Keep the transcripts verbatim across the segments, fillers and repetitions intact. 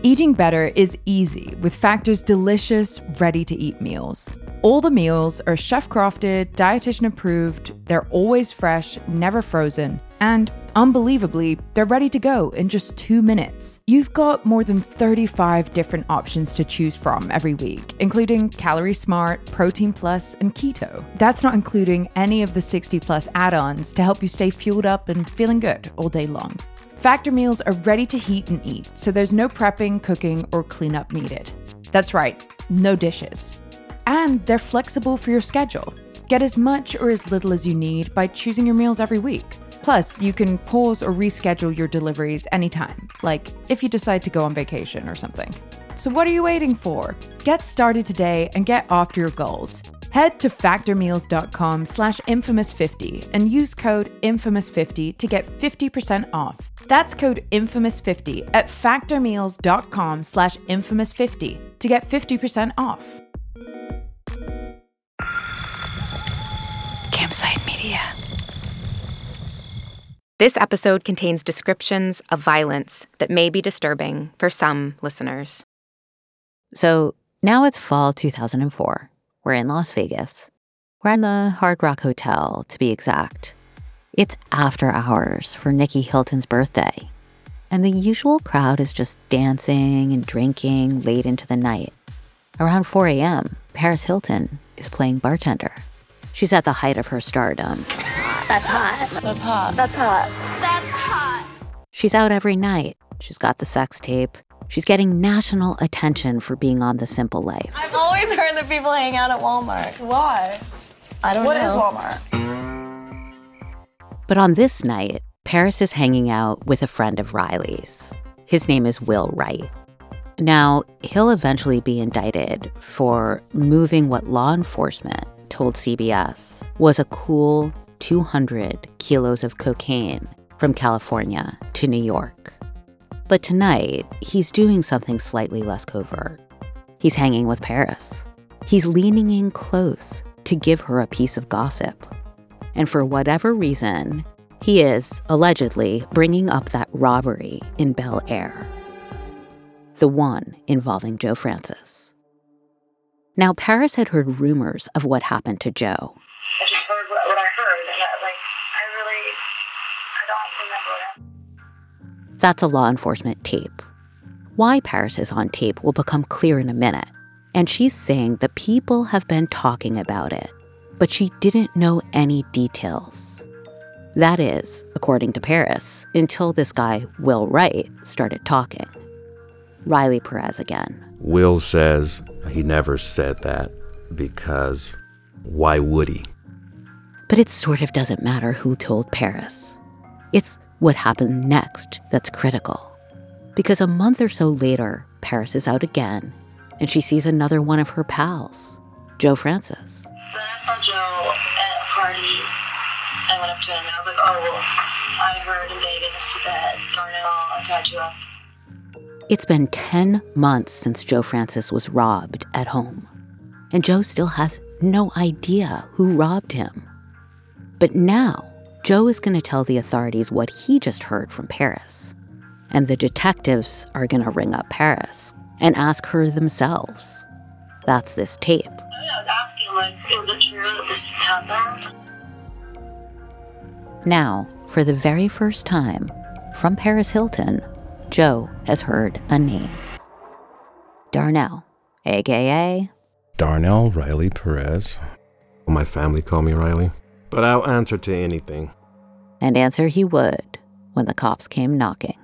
Eating better is easy with Factor's delicious, ready-to-eat meals. All the meals are chef-crafted, dietitian-approved, they're always fresh, never frozen, and unbelievably, they're ready to go in just two minutes. You've got more than thirty-five different options to choose from every week, including Calorie Smart, Protein Plus, and Keto. That's not including any of the sixty plus add-ons to help you stay fueled up and feeling good all day long. Factor meals are ready to heat and eat, so there's no prepping, cooking, or cleanup needed. That's right, no dishes. And they're flexible for your schedule. Get as much or as little as you need by choosing your meals every week. Plus, you can pause or reschedule your deliveries anytime, like if you decide to go on vacation or something. So what are you waiting for? Get started today and get after your goals. Head to factormeals.com slash infamous50 and use code infamous fifty to get fifty percent off. That's code infamous fifty at factormeals.com slash infamous fifty to get fifty percent off. Campsite Media. This episode contains descriptions of violence that may be disturbing for some listeners. So now it's fall two thousand four. We're in Las Vegas. We're in the Hard Rock Hotel, to be exact. It's after hours for Nikki Hilton's birthday, and the usual crowd is just dancing and drinking late into the night. Around four a.m., Paris Hilton is playing bartender. She's at the height of her stardom. That's hot. That's hot. That's hot. That's hot. She's out every night. She's got the sex tape. She's getting national attention for being on The Simple Life. I've always heard that people hang out at Walmart. Why? I don't what know. What is Walmart? But on this night, Paris is hanging out with a friend of Riley's. His name is Will Wright. Now, he'll eventually be indicted for moving what law enforcement told C B S was a cool two hundred kilos of cocaine from California to New York. But tonight, he's doing something slightly less covert. He's hanging with Paris. He's leaning in close to give her a piece of gossip. And for whatever reason, he is, allegedly, bringing up that robbery in Bel Air. The one involving Joe Francis. Now, Paris had heard rumors of what happened to Joe. I just heard what, what I heard, and I, like, I really, I don't remember what happened. That's a law enforcement tape. Why Paris is on tape will become clear in a minute. And she's saying the people have been talking about it, but she didn't know any details. That is, according to Paris, until this guy, Will Wright, started talking. Riley Perez again. Will says he never said that because why would he? But it sort of doesn't matter who told Paris. It's what happened next that's critical. Because a month or so later, Paris is out again, and she sees another one of her pals, Joe Francis. Then I saw Joe at a party. I went up to him and I was like, oh, well, I heard in Vegas that Darnell attacked you up. It's been ten months since Joe Francis was robbed at home, and Joe still has no idea who robbed him. But now, Joe is going to tell the authorities what he just heard from Paris, and the detectives are going to ring up Paris and ask her themselves. That's this tape. I was asking, like, is it true that this happened? Now, for the very first time, from Paris Hilton, Joe has heard a name. Darnell, a k a. Darnell Riley Perez. My family call me Riley, but I'll answer to anything. And answer he would when the cops came knocking.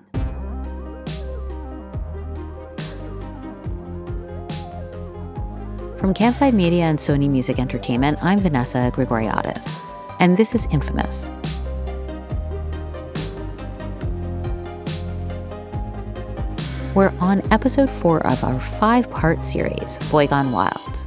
From Campside Media and Sony Music Entertainment, I'm Vanessa Grigoriadis, and this is Infamous. We're on episode four of our five-part series, Boy Gone Wild.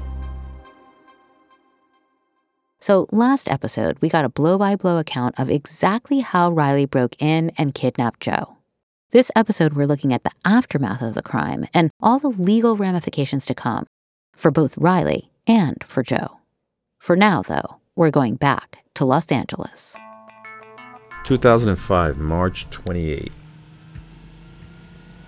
So last episode, we got a blow-by-blow account of exactly how Riley broke in and kidnapped Joe. This episode, we're looking at the aftermath of the crime and all the legal ramifications to come for both Riley and for Joe. For now, though, we're going back to Los Angeles. two thousand five, March twenty-eighth.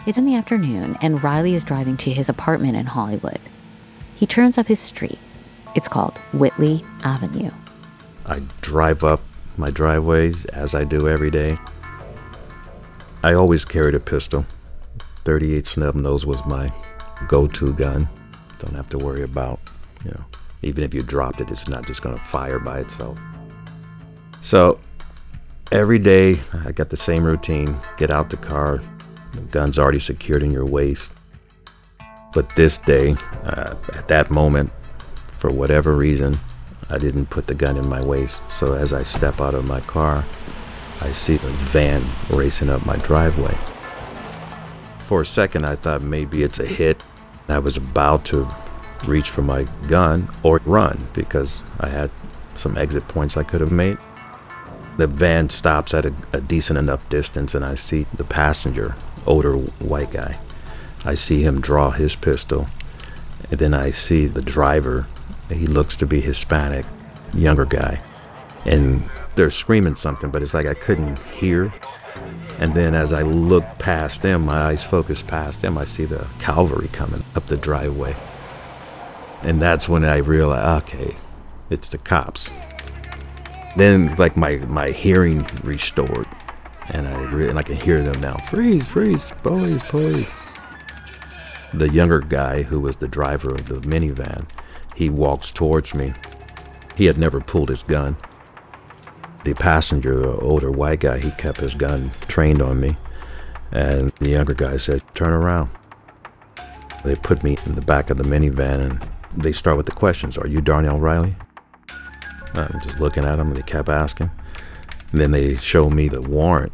It's in the afternoon, and Riley is driving to his apartment in Hollywood. He turns up his street. It's called Whitley Avenue. I drive up my driveways as I do every day. I always carried a pistol. thirty-eight snub nose was my go-to gun. Don't have to worry about, you know, even if you dropped it, it's not just going to fire by itself. So every day I got the same routine. Get out the car. The gun's already secured in your waist. But this day, uh, at that moment, for whatever reason, I didn't put the gun in my waist. So as I step out of my car, I see the van racing up my driveway. For a second, I thought maybe it's a hit. I was about to reach for my gun or run because I had some exit points I could have made. The van stops at a, a decent enough distance, and I see the passenger, older white guy. I see him draw his pistol, and then I see the driver. He looks to be Hispanic, younger guy, and they're screaming something, but it's like I couldn't hear. And then as I look past them, my eyes focus past them, I see the cavalry coming up the driveway. And that's when I realize, okay, it's the cops. Then like my, my hearing restored, and I, re- and I can hear them now. Freeze, freeze, police, police. The younger guy, who was the driver of the minivan, he walks towards me. He had never pulled his gun. The passenger, the older white guy, he kept his gun trained on me. And the younger guy said, turn around. They put me in the back of the minivan, and they start with the questions. Are you Darnell Riley? I'm just looking at them, and they kept asking. And then they show me the warrant.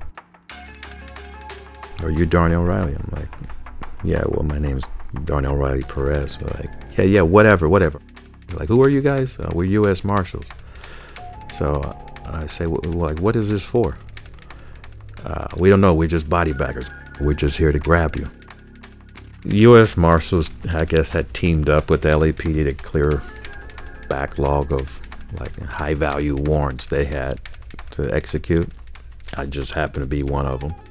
Are you Darnell Riley? I'm like, yeah, well, my name's Darnell Riley Perez. They're like, yeah, yeah, whatever, whatever. They're like, who are you guys? Uh, we're U S Marshals. So uh, I say, well, like, what is this for? Uh, we don't know. We're just body baggers. We're just here to grab you. U S Marshals, I guess, had teamed up with the L A P D to clear backlog of like high-value warrants they had to execute. I just happened to be one of them.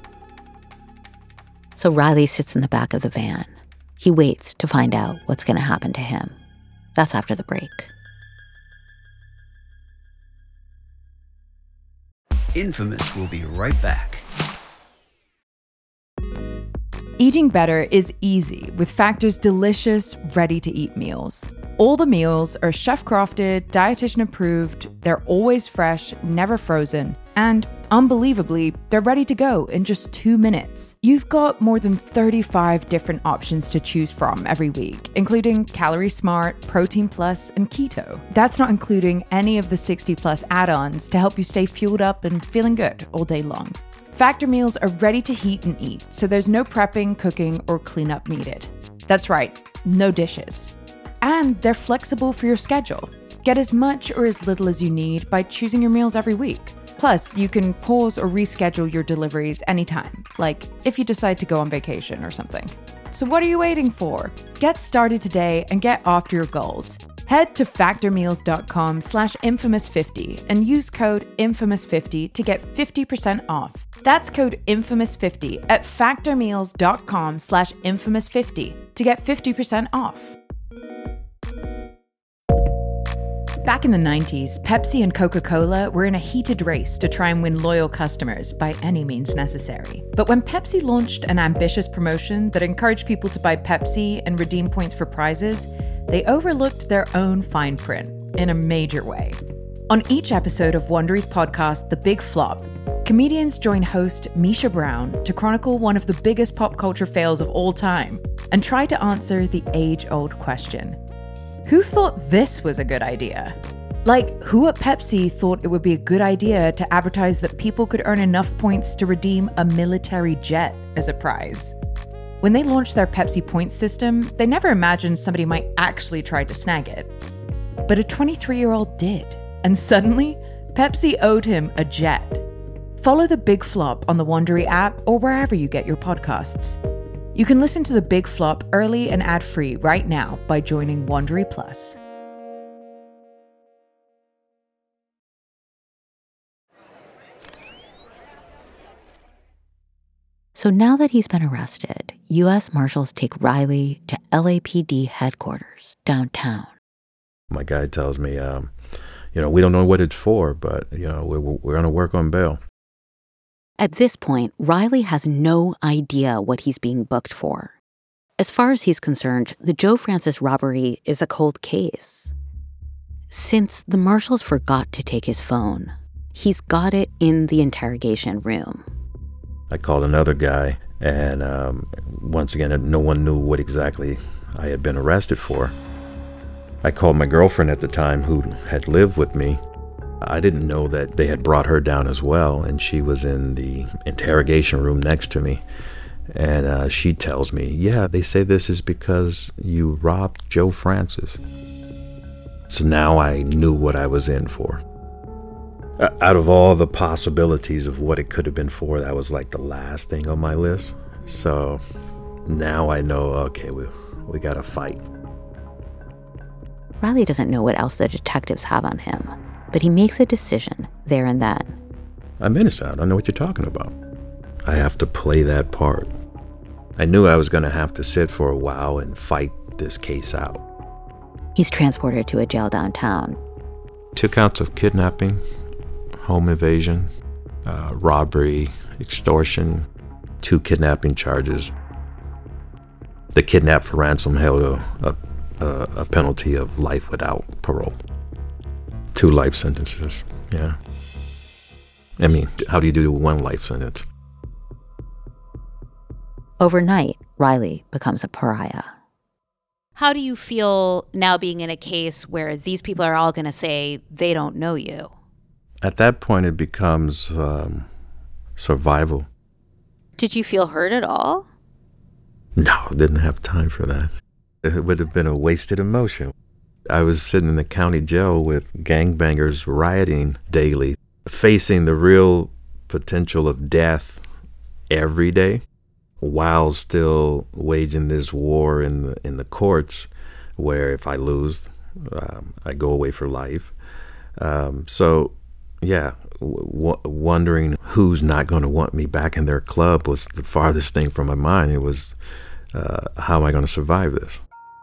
So Riley sits in the back of the van. He waits to find out what's going to happen to him. That's after the break. Infamous will be right back. Eating better is easy with Factor's delicious, ready-to-eat meals. All the meals are chef-crafted, dietitian-approved, they're always fresh, never frozen, and unbelievably, they're ready to go in just two minutes. You've got more than thirty-five different options to choose from every week, including Calorie Smart, Protein Plus, and Keto. That's not including any of the sixty plus add-ons to help you stay fueled up and feeling good all day long. Factor meals are ready to heat and eat, so there's no prepping, cooking, or cleanup needed. That's right, no dishes. And they're flexible for your schedule. Get as much or as little as you need by choosing your meals every week. Plus, you can pause or reschedule your deliveries anytime, like if you decide to go on vacation or something. So what are you waiting for? Get started today and get after your goals. Head to factormeals.com slash infamous50 and use code infamous fifty to get fifty percent off. That's code infamous fifty at factormeals.com slash infamous fifty to get fifty percent off. Back in the nineties, Pepsi and Coca-Cola were in a heated race to try and win loyal customers by any means necessary. But when Pepsi launched an ambitious promotion that encouraged people to buy Pepsi and redeem points for prizes, they overlooked their own fine print in a major way. On each episode of Wondery's podcast, The Big Flop, comedians join host Misha Brown to chronicle one of the biggest pop culture fails of all time and try to answer the age-old question: who thought this was a good idea? Like, who at Pepsi thought it would be a good idea to advertise that people could earn enough points to redeem a military jet as a prize? When they launched their Pepsi points system, they never imagined somebody might actually try to snag it. But a twenty-three-year-old did, and suddenly, Pepsi owed him a jet. Follow The Big Flop on the Wondery app or wherever you get your podcasts. You can listen to The Big Flop early and ad-free right now by joining Wondery Plus. So now that he's been arrested, U S Marshals take Riley to L A P D headquarters downtown. My guy tells me, um, you know, we don't know what it's for, but, you know, we're, we're going to work on bail. At this point, Riley has no idea what he's being booked for. As far as he's concerned, the Joe Francis robbery is a cold case. Since the marshals forgot to take his phone, he's got it in the interrogation room. I called another guy, and um, once again, no one knew what exactly I had been arrested for. I called my girlfriend at the time who had lived with me. I didn't know that they had brought her down as well, and she was in the interrogation room next to me. And uh, she tells me, yeah, they say this is because you robbed Joe Francis. So now I knew what I was in for. Uh, out of all the possibilities of what it could have been for, that was like the last thing on my list. So now I know, okay, we, we got to fight. Riley doesn't know what else the detectives have on him, but he makes a decision there and then. I'm innocent. I don't know what you're talking about. I have to play that part. I knew I was going to have to sit for a while and fight this case out. He's transported to a jail downtown. Two counts of kidnapping, home invasion, uh, robbery, extortion, two kidnapping charges. The kidnap for ransom held a, a, a, a penalty of life without parole. Two life sentences, yeah. I mean, how do you do one life sentence? Overnight, Riley becomes a pariah. How do you feel now being in a case where these people are all going to say they don't know you? At that point, it becomes um, survival. Did you feel hurt at all? No, didn't have time for that. It would have been a wasted emotion. I was sitting in the county jail with gangbangers rioting daily, facing the real potential of death every day, while still waging this war in the, in the courts, where if I lose, um, I go away for life. Um, so, yeah, w- wondering who's not going to want me back in their club was the farthest thing from my mind. It was, uh, how am I going to survive this?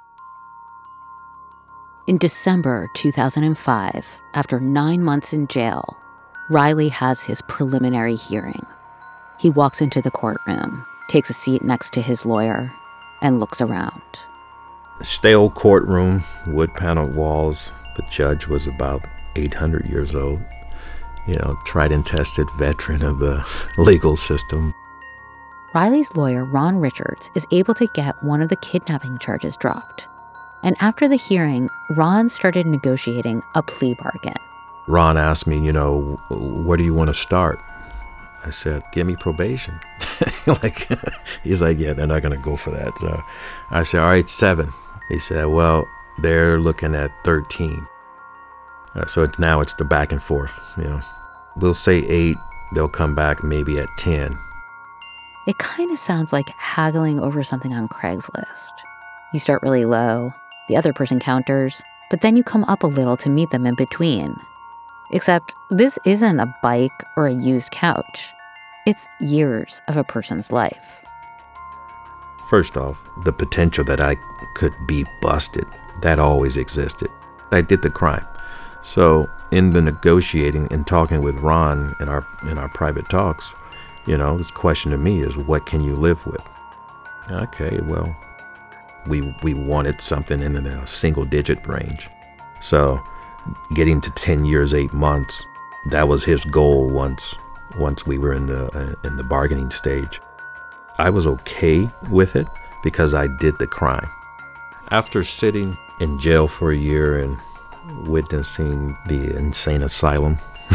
In December two thousand five, after nine months in jail, Riley has his preliminary hearing. He walks into the courtroom, takes a seat next to his lawyer, and looks around. Stale courtroom, wood-paneled walls. The judge was about eight hundred years old. You know, tried and tested veteran of the legal system. Riley's lawyer, Ron Richards, is able to get one of the kidnapping charges dropped. And after the hearing, Ron started negotiating a plea bargain. Ron asked me, you know, where do you want to start? I said, give me probation. like, he's like, yeah, they're not going to go for that. So I said, all right, seven. He said, well, they're looking at thirteen. Uh, so it's now it's the back and forth, you know. We'll say eight, they'll come back maybe at ten. It kind of sounds like haggling over something on Craigslist. You start really low, the other person counters, but then you come up a little to meet them in between. Except this isn't a bike or a used couch. It's years of a person's life. First off, the potential that I could be busted, that always existed. I did the crime. So in the negotiating and talking with Ron in our in our private talks, you know, his question to me is, what can you live with? Okay, well, we we wanted something in the single digit range. So getting to ten years, eight months, that was his goal once once we were in the uh, in the bargaining stage. I was okay with it because I did the crime. After sitting in jail for a year and witnessing the insane asylum,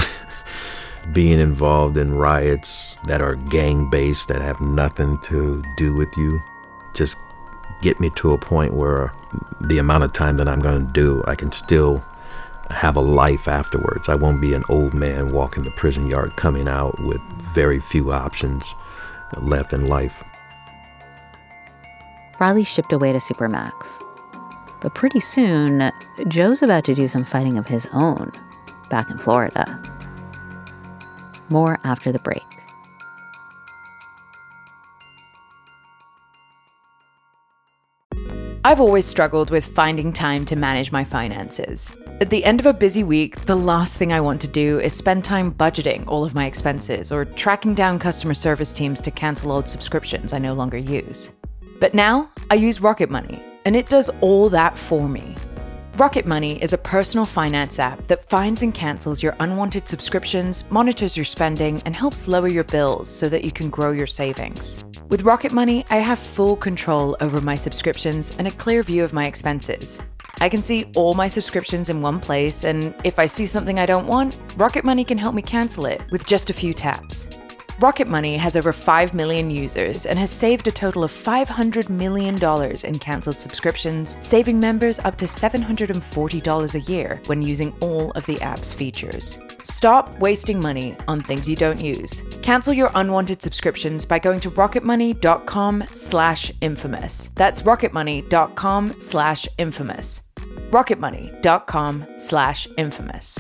being involved in riots that are gang-based, that have nothing to do with you, just get me to a point where the amount of time that I'm going to do, I can still have a life afterwards. I won't be an old man walking the prison yard coming out with very few options left in life. Riley shipped away to Supermax. But pretty soon, Joe's about to do some fighting of his own back in Florida. More after the break. I've always struggled with finding time to manage my finances. At the end of a busy week, the last thing I want to do is spend time budgeting all of my expenses or tracking down customer service teams to cancel old subscriptions I no longer use. But now, I use Rocket Money, and it does all that for me. Rocket Money is a personal finance app that finds and cancels your unwanted subscriptions, monitors your spending, and helps lower your bills so that you can grow your savings. With Rocket Money, I have full control over my subscriptions and a clear view of my expenses. I can see all my subscriptions in one place, and if I see something I don't want, Rocket Money can help me cancel it with just a few taps. Rocket Money has over five million users and has saved a total of five hundred million dollars in canceled subscriptions, saving members up to seven hundred forty dollars a year when using all of the app's features. Stop wasting money on things you don't use. Cancel your unwanted subscriptions by going to rocketmoney.com slash infamous. That's rocketmoney.com slash infamous. rocketmoney.com slash infamous.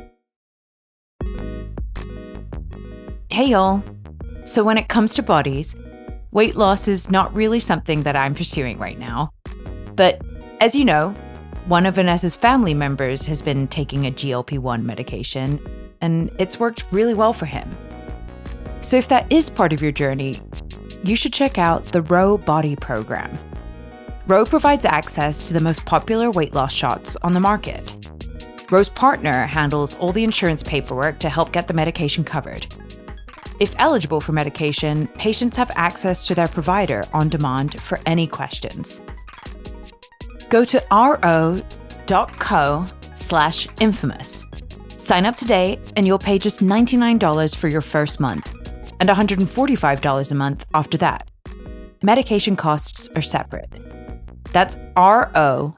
Hey y'all. So when it comes to bodies, weight loss is not really something that I'm pursuing right now. But as you know, one of Vanessa's family members has been taking a G L P one medication, and it's worked really well for him. So if that is part of your journey, you should check out the Ro Body Program. Ro provides access to the most popular weight loss shots on the market. Ro's partner handles all the insurance paperwork to help get the medication covered. If eligible for medication, patients have access to their provider on demand for any questions. Go to ro.co slash infamous. Sign up today and you'll pay just ninety-nine dollars for your first month and one hundred forty-five dollars a month after that. Medication costs are separate. That's ro.co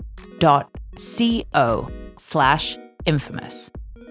slash infamous.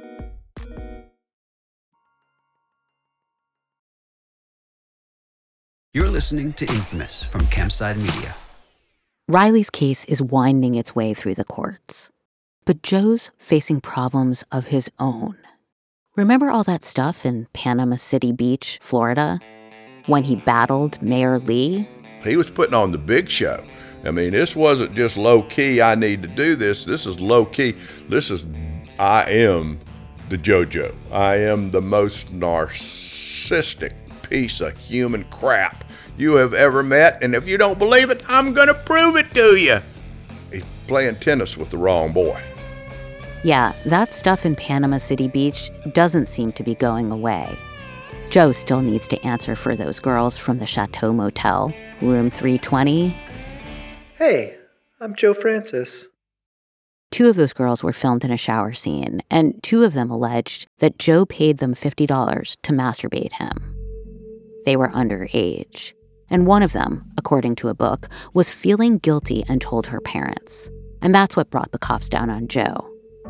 You're listening to Infamous from Campside Media. Riley's case is winding its way through the courts, but Joe's facing problems of his own. Remember all that stuff in Panama City Beach, Florida, when he battled Mayor Lee? He was putting on the big show. I mean, this wasn't just low-key, I need to do this. This is low-key. This is, I am the JoJo. I am the most narcissistic piece of human crap you have ever met, and if you don't believe it, I'm gonna prove it to you. He's playing tennis with the wrong boy. Yeah, that stuff in Panama City Beach doesn't seem to be going away. Joe still needs to answer for those girls from the Chateau Motel, room three twenty. Hey, I'm Joe Francis. Two of those girls were filmed in a shower scene, and two of them alleged that Joe paid them fifty dollars to masturbate him. They were underage, and one of them, according to a book, was feeling guilty and told her parents. And that's what brought the cops down on Joe.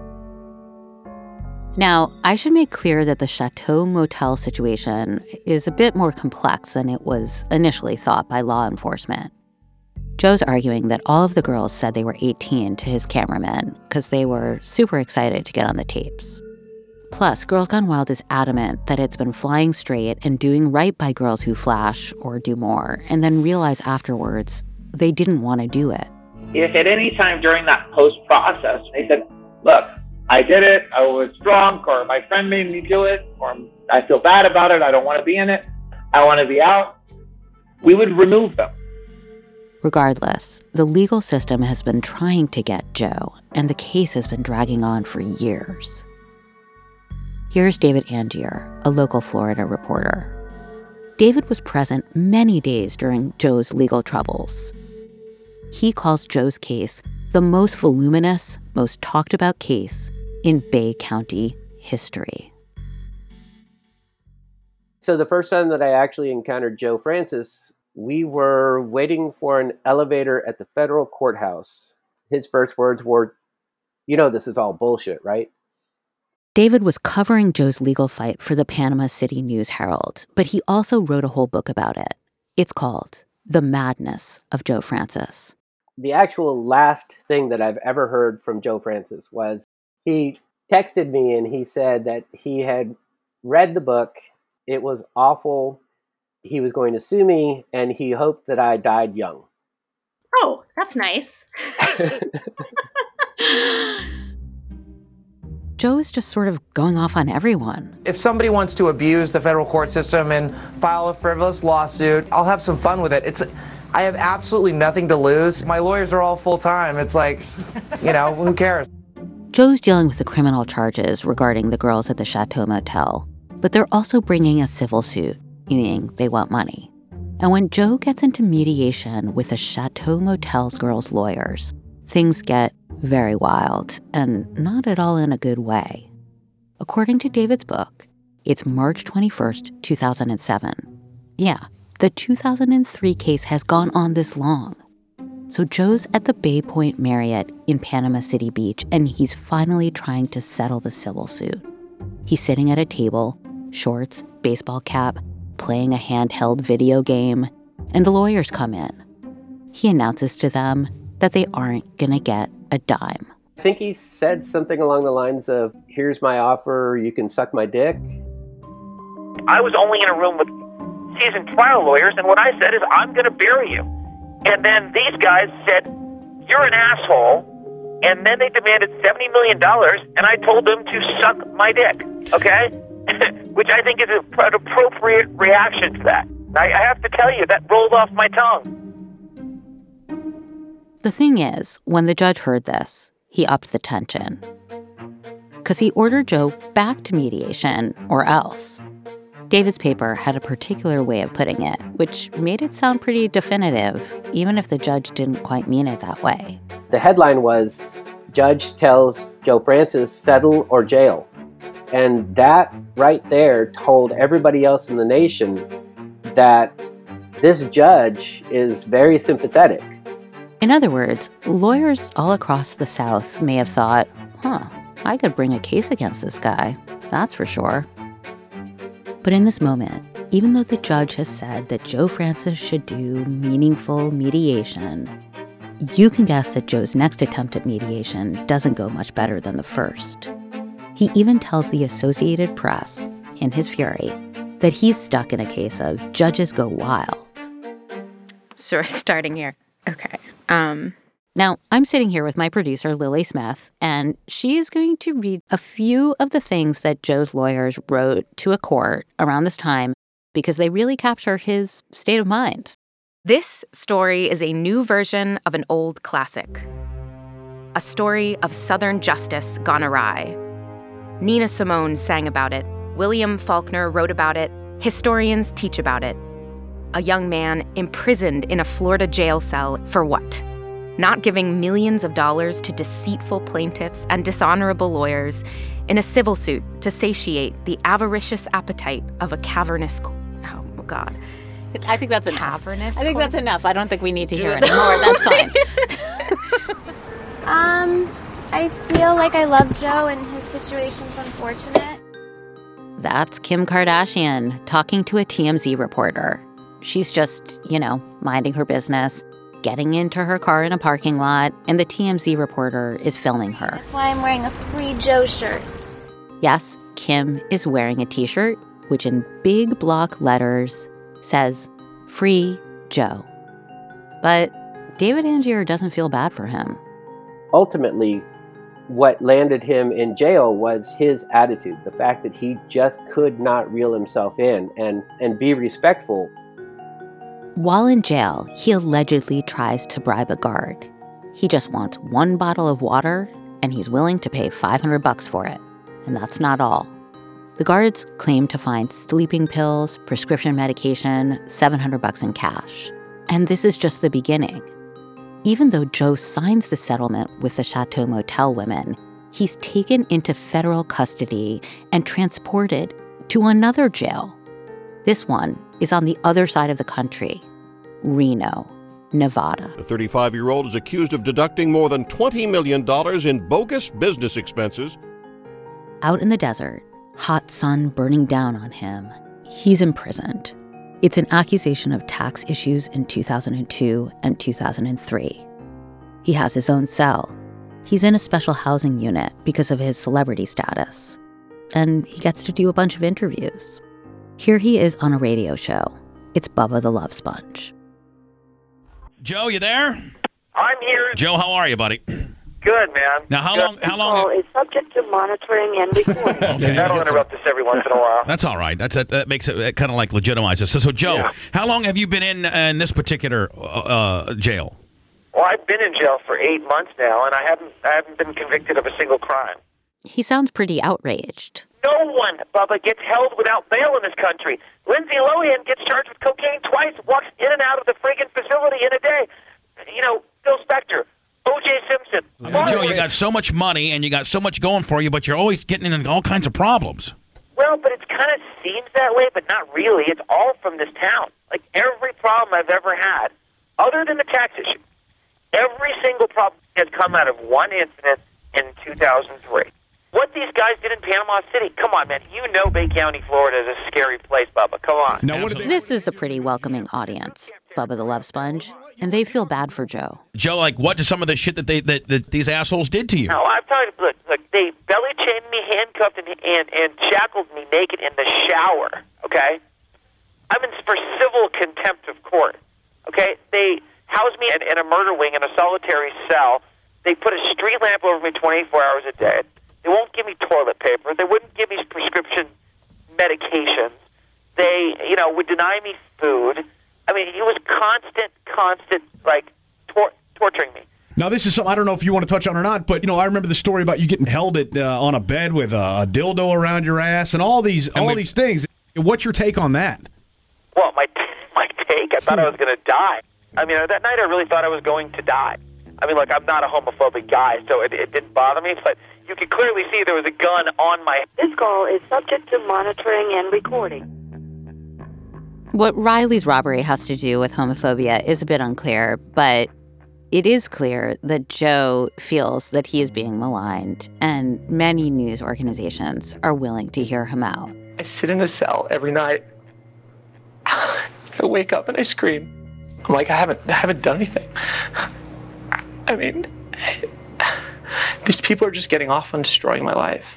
Now, I should make clear that the Chateau Motel situation is a bit more complex than it was initially thought by law enforcement. Joe's arguing that all of the girls said they were eighteen to his cameraman because they were super excited to get on the tapes. Plus, Girls Gone Wild is adamant that it's been flying straight and doing right by girls who flash or do more, and then realize afterwards they didn't want to do it. If at any time during that post-process they said, look, I did it, I was drunk, or my friend made me do it, or I feel bad about it, I don't want to be in it, I want to be out, we would remove them. Regardless, the legal system has been trying to get Joe, and the case has been dragging on for years. Here's David Angier, a local Florida reporter. David was present many days during Joe's legal troubles. He calls Joe's case the most voluminous, most talked about case in Bay County history. So the first time that I actually encountered Joe Francis, we were waiting for an elevator at the federal courthouse. His first words were, you know, this is all bullshit, right? David was covering Joe's legal fight for the Panama City News-Herald, but he also wrote a whole book about it. It's called The Madness of Joe Francis. The actual last thing that I've ever heard from Joe Francis was he texted me and he said that he had read the book, it was awful, he was going to sue me, and he hoped that I died young. Oh, that's nice. Joe is just sort of going off on everyone. If somebody wants to abuse the federal court system and file a frivolous lawsuit, I'll have some fun with it. It's, I have absolutely nothing to lose. My lawyers are all full-time. It's like, you know, who cares? Joe's dealing with the criminal charges regarding the girls at the Chateau Motel, but they're also bringing a civil suit, meaning they want money. And when Joe gets into mediation with the Chateau Motel's girls' lawyers, things get very wild and not at all in a good way. According to David's book, it's March twenty-first, two thousand seven. Yeah, the two thousand three case has gone on this long. So Joe's at the Bay Point Marriott in Panama City Beach, and he's finally trying to settle the civil suit. He's sitting at a table, shorts, baseball cap, playing a handheld video game, and the lawyers come in. He announces to them that they aren't gonna get a dime. I think he said something along the lines of, here's my offer, you can suck my dick. I was only in a room with seasoned trial lawyers, and what I said is, I'm going to bury you. And then these guys said, you're an asshole, and then they demanded seventy million dollars, and I told them to suck my dick, okay? Which I think is a, an appropriate reaction to that. I, I have to tell you, that rolled off my tongue. The thing is, when the judge heard this, he upped the tension. Because he ordered Joe back to mediation, or else. David's paper had a particular way of putting it, which made it sound pretty definitive, even if the judge didn't quite mean it that way. The headline was, Judge tells Joe Francis, settle or jail. And that right there told everybody else in the nation that this judge is very sympathetic. In other words, lawyers all across the South may have thought, huh, I could bring a case against this guy, that's for sure. But in this moment, even though the judge has said that Joe Francis should do meaningful mediation, you can guess that Joe's next attempt at mediation doesn't go much better than the first. He even tells the Associated Press, in his fury, that he's stuck in a case of judges go wild. So starting here. Okay. Um. Now, I'm sitting here with my producer, Lily Smith, and she is going to read a few of the things that Joe's lawyers wrote to a court around this time because they really capture his state of mind. This story is a new version of an old classic. A story of Southern justice gone awry. Nina Simone sang about it. William Faulkner wrote about it. Historians teach about it. A young man imprisoned in a Florida jail cell for what? Not giving millions of dollars to deceitful plaintiffs and dishonorable lawyers in a civil suit to satiate the avaricious appetite of a cavernous... Oh, God. I think that's enough. Cavernous I think court? that's enough. I don't think we need to hear anymore. That's fine. Um, I feel like I love Joe and his situation's unfortunate. That's Kim Kardashian talking to a T M Z reporter. She's just, you know, minding her business, getting into her car in a parking lot, and the T M Z reporter is filming her. That's why I'm wearing a Free Joe shirt. Yes, Kim is wearing a t-shirt, which in big block letters says, Free Joe. But David Angier doesn't feel bad for him. Ultimately, what landed him in jail was his attitude, the fact that he just could not reel himself in and, and be respectful. While in jail, he allegedly tries to bribe a guard. He just wants one bottle of water, and he's willing to pay five hundred bucks for it. And that's not all. The guards claim to find sleeping pills, prescription medication, seven hundred bucks in cash. And this is just the beginning. Even though Joe signs the settlement with the Chateau Motel women, he's taken into federal custody and transported to another jail. This one is on the other side of the country, Reno, Nevada. The thirty-five-year-old is accused of deducting more than twenty million dollars in bogus business expenses. Out in the desert, hot sun burning down on him, he's imprisoned. It's an accusation of tax issues in two thousand two and two thousand three. He has his own cell. He's in a special housing unit because of his celebrity status. And he gets to do a bunch of interviews. Here he is on a radio show. It's Bubba the Love Sponge. Joe, you there? I'm here. Joe, how are you, buddy? Good, man. Now, how Good. long? How long? Is subject to monitoring and recording. Okay. That'll interrupt us every once in a while. That's all right. That's, that, that makes it kind of like legitimizes. So, so Joe, Yeah. how long have you been in, uh, in this particular uh, uh, jail? Well, I've been in jail for eight months now, and I haven't I haven't been convicted of a single crime. He sounds pretty outraged. No one, Bubba, gets held without bail in this country. Lindsay Lohan gets charged with cocaine twice, walks in and out of the friggin' facility in a day. You know, Phil Spector, O J Simpson. Well, Joe, you got so much money and you got so much going for you, but you're always getting in all kinds of problems. Well, but it kind of seems that way, but not really. It's all from this town. Like, every problem I've ever had, other than the tax issue, every single problem has come out of one incident in two thousand three. What these guys did in Panama City, come on, man. You know Bay County, Florida is a scary place, Bubba. Come on. No, this is a pretty welcoming audience, Bubba the Love Sponge, and they feel bad for Joe. Joe, like, what is some of the shit that they that, that these assholes did to you? No, I'm talking, look, look, they belly chained me, handcuffed, and, and, and shackled me naked in the shower, okay? I'm in for civil contempt of court, okay? They housed me in, in a murder wing in a solitary cell. They put a street lamp over me twenty-four hours a day. They won't give me toilet paper. They wouldn't give me prescription medications. They, you know, would deny me food. I mean, it was constant, constant, like, tor- torturing me. Now, this is something I don't know if you want to touch on or not, but, you know, I remember the story about you getting held at, uh, on a bed with a, a dildo around your ass and all these and all we- these things. What's your take on that? Well, my, my take, I thought I was going to die. I mean, that night I really thought I was going to die. I mean, look, I'm not a homophobic guy, so it, it didn't bother me, but you could clearly see there was a gun on my... This call is subject to monitoring and recording. What Riley's robbery has to do with homophobia is a bit unclear, but it is clear that Joe feels that he is being maligned, and many news organizations are willing to hear him out. I sit in a cell every night. I wake up and I scream. I'm like, I haven't, I haven't done anything. I mean, these people are just getting off on destroying my life.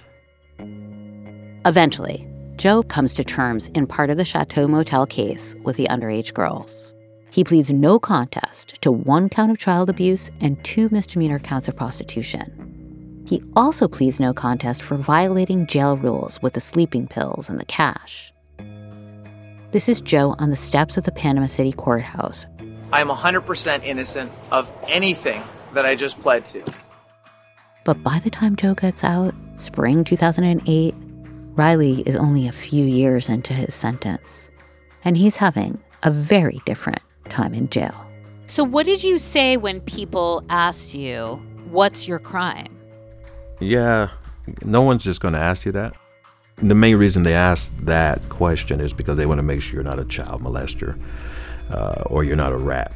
Eventually, Joe comes to terms in part of the Chateau Motel case with the underage girls. He pleads no contest to one count of child abuse and two misdemeanor counts of prostitution. He also pleads no contest for violating jail rules with the sleeping pills and the cash. This is Joe on the steps of the Panama City courthouse. I am one hundred percent innocent of anything that I just pled to. But by the time Joe gets out, spring two thousand eight, Riley is only a few years into his sentence. And he's having a very different time in jail. So what did you say when people asked you, what's your crime? Yeah, no one's just going to ask you that. The main reason they ask that question is because they want to make sure you're not a child molester uh, or you're not a rat.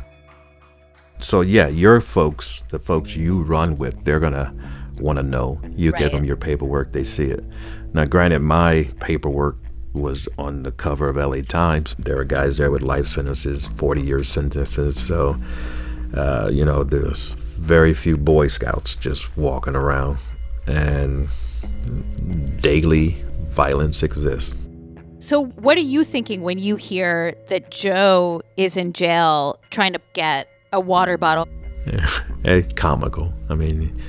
So yeah, your folks, the folks you run with, they're going to want to know. You Right. give them your paperwork, they see it. Now, granted, my paperwork was on the cover of L A Times. There are guys there with life sentences, forty-year sentences. So, uh, you know, there's very few Boy Scouts just walking around, and daily violence exists. So what are you thinking when you hear that Joe is in jail trying to get a water bottle? Yeah, it's comical. I mean,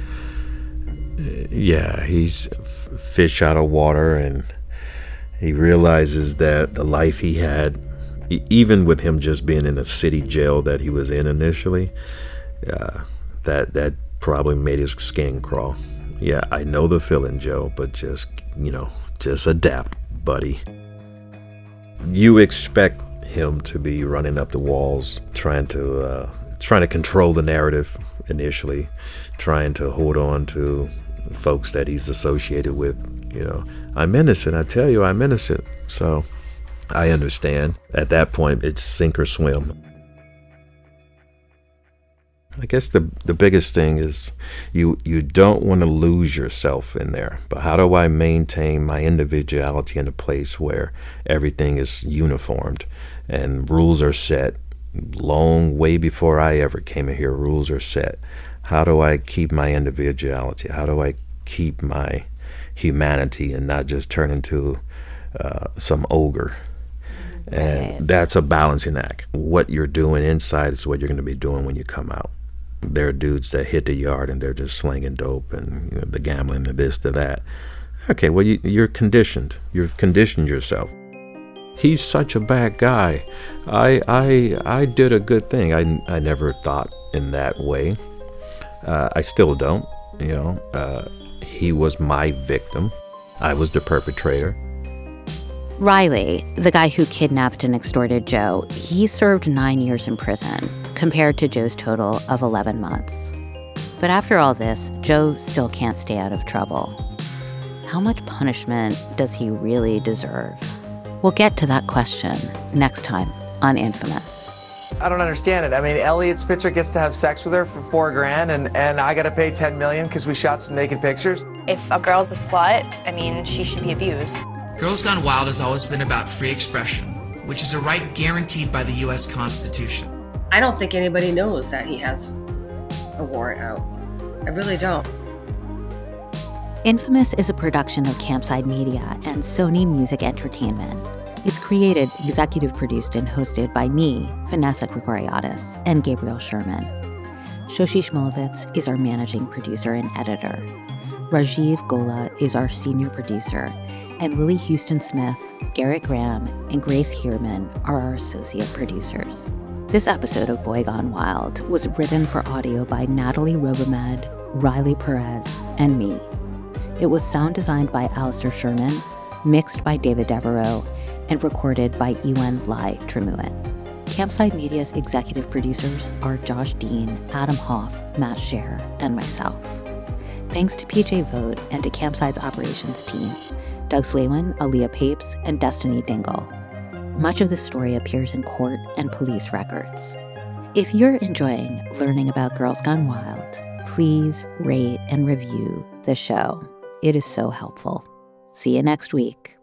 yeah, he's f- fish out of water, and he realizes that the life he had, e- even with him just being in a city jail that he was in initially, uh, that that probably made his skin crawl. Yeah, I know the feeling, Joe, but just, you know, just adapt, buddy. You expect him to be running up the walls, trying to uh, trying to control the narrative initially, trying to hold on to folks that he's associated with. You know, I'm innocent. I tell you, I'm innocent. So I understand. At that point, it's sink or swim. I guess the the biggest thing is you you don't want to lose yourself in there. But how do I maintain my individuality in a place where everything is uniformed and rules are set long way before I ever came in here? Rules are set. How do I keep my individuality? How do I keep my humanity and not just turn into uh, some ogre? And that's a balancing act. What you're doing inside is what you're going to be doing when you come out. There are dudes that hit the yard and they're just slinging dope and, you know, the gambling and this to that. Okay, well, you, you're conditioned. You've conditioned yourself. He's such a bad guy. I I I did a good thing. I, I never thought in that way. Uh, I still don't, you know. Uh, he was my victim. I was the perpetrator. Riley, the guy who kidnapped and extorted Joe, he served nine years in prison, compared to Joe's total of eleven months. But after all this, Joe still can't stay out of trouble. How much punishment does he really deserve? We'll get to that question next time on Infamous. I don't understand it. I mean, Elliot Spitzer gets to have sex with her for four grand, and, and I got to pay ten million because we shot some naked pictures. If a girl's a slut, I mean, she should be abused. Girls Gone Wild has always been about free expression, which is a right guaranteed by the U S Constitution. I don't think anybody knows that he has a warrant out. I really don't. Infamous is a production of Campside Media and Sony Music Entertainment. It's created, executive produced, and hosted by me, Vanessa Gregoriadis, and Gabriel Sherman. Shoshi Shmulevitz is our managing producer and editor. Rajiv Gola is our senior producer, and Lily Houston Smith, Garrett Graham, and Grace Heerman are our associate producers. This episode of Boy Gone Wild was written for audio by Natalie Robomed, Riley Perez, and me. It was sound designed by Alistair Sherman, mixed by David Devereaux, and recorded by Ewan Lai Tremuit. Campside Media's executive producers are Josh Dean, Adam Hoff, Matt Scher, and myself. Thanks to P J Vogt and to Campside's operations team, Doug Slaywin, Aaliyah Papes, and Destiny Dingle. Much of this story appears in court and police records. If you're enjoying learning about Girls Gone Wild, please rate and review the show. It is so helpful. See you next week.